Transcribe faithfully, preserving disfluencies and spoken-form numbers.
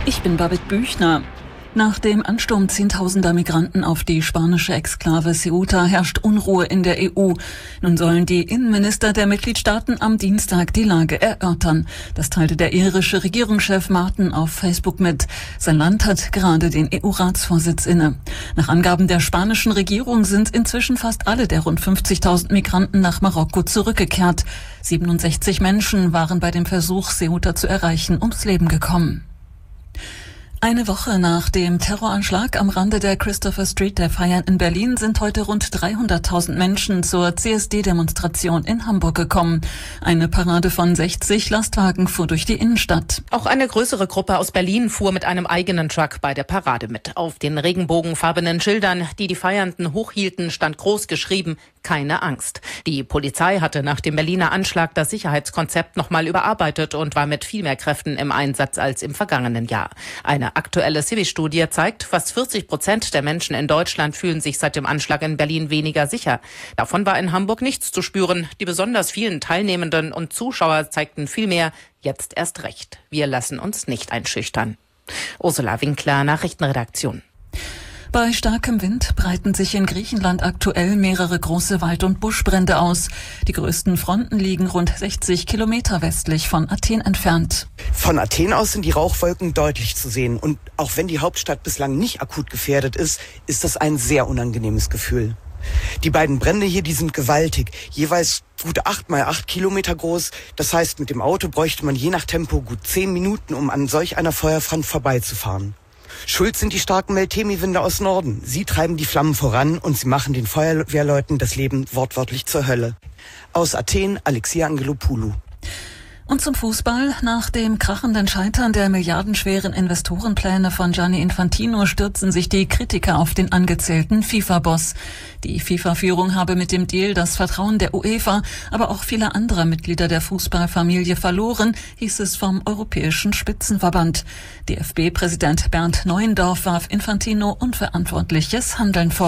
Ich bin Babette Büchner. Nach dem Ansturm zehntausender Migranten auf die spanische Exklave Ceuta herrscht Unruhe in der E U. Nun sollen die Innenminister der Mitgliedstaaten am Dienstag die Lage erörtern. Das teilte der irische Regierungschef Martin auf Facebook mit. Sein Land hat gerade den E U-Ratsvorsitz inne. Nach Angaben der spanischen Regierung sind inzwischen fast alle der rund fünfzigtausend Migranten nach Marokko zurückgekehrt. siebenundsechzig Menschen waren bei dem Versuch, Ceuta zu erreichen, ums Leben gekommen. Eine Woche nach dem Terroranschlag am Rande der Christopher Street der Feiern in Berlin sind heute rund dreihunderttausend Menschen zur C S D-Demonstration in Hamburg gekommen. Eine Parade von sechzig Lastwagen fuhr durch die Innenstadt. Auch eine größere Gruppe aus Berlin fuhr mit einem eigenen Truck bei der Parade mit. Auf den regenbogenfarbenen Schildern, die die Feiernden hochhielten, stand groß geschrieben: Keine Angst. Die Polizei hatte nach dem Berliner Anschlag das Sicherheitskonzept nochmal überarbeitet und war mit viel mehr Kräften im Einsatz als im vergangenen Jahr. Eine aktuelle Civi-Studie zeigt, fast vierzig Prozent der Menschen in Deutschland fühlen sich seit dem Anschlag in Berlin weniger sicher. Davon war in Hamburg nichts zu spüren. Die besonders vielen Teilnehmenden und Zuschauer zeigten vielmehr: Jetzt erst recht. Wir lassen uns nicht einschüchtern. Ursula Winkler, Nachrichtenredaktion. Bei starkem Wind breiten sich in Griechenland aktuell mehrere große Wald- und Buschbrände aus. Die größten Fronten liegen rund sechzig Kilometer westlich von Athen entfernt. Von Athen aus sind die Rauchwolken deutlich zu sehen. Und auch wenn die Hauptstadt bislang nicht akut gefährdet ist, ist das ein sehr unangenehmes Gefühl. Die beiden Brände hier, die sind gewaltig. Jeweils gut acht mal acht Kilometer groß. Das heißt, mit dem Auto bräuchte man je nach Tempo gut zehn Minuten, um an solch einer Feuerfront vorbeizufahren. Schuld sind die starken Meltemi-Winde aus Norden. Sie treiben die Flammen voran und sie machen den Feuerwehrleuten das Leben wortwörtlich zur Hölle. Aus Athen, Alexia Angelopoulou. Und zum Fußball. Nach dem krachenden Scheitern der milliardenschweren Investorenpläne von Gianni Infantino stürzen sich die Kritiker auf den angezählten FIFA-Boss. Die FIFA-Führung habe mit dem Deal das Vertrauen der UEFA, aber auch vieler anderer Mitglieder der Fußballfamilie verloren, hieß es vom Europäischen Spitzenverband. D F B-Präsident Bernd Neuendorf warf Infantino unverantwortliches Handeln vor.